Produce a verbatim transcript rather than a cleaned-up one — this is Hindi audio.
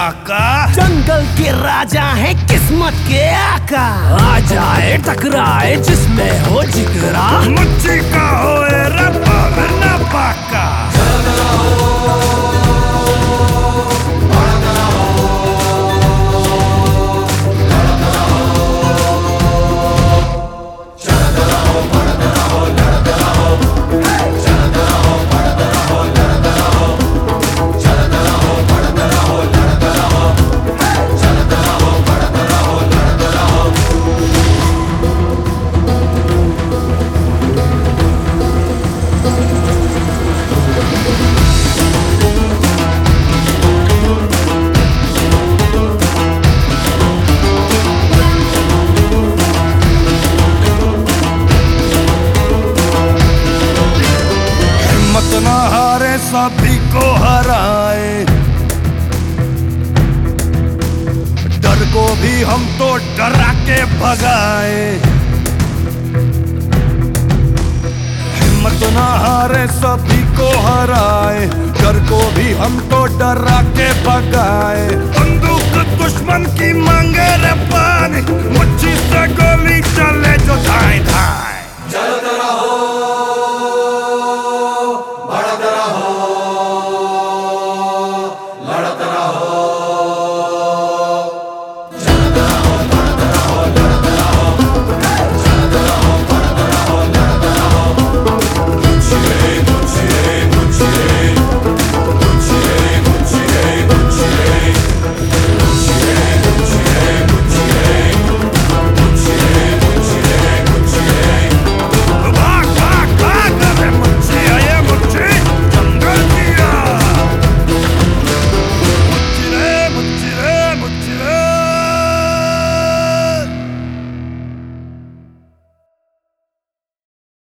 काका। जंगल के राजा है किस्मत के आका। आ जाए टकराए जिसमें हो जिगरा, मुझी का होए रब्बा वरना पाका। ना हारे सभी को हराए, डर को भी हम तो डरा के भगाए। हिम्मत ना हारे सभी को हराए, डर को भी हम तो डरा के भगाए। बंदूक दुश्मन की मांगे रे पानी, मुट्ठी से गोली चले जो धाए धाए। चलते रहो।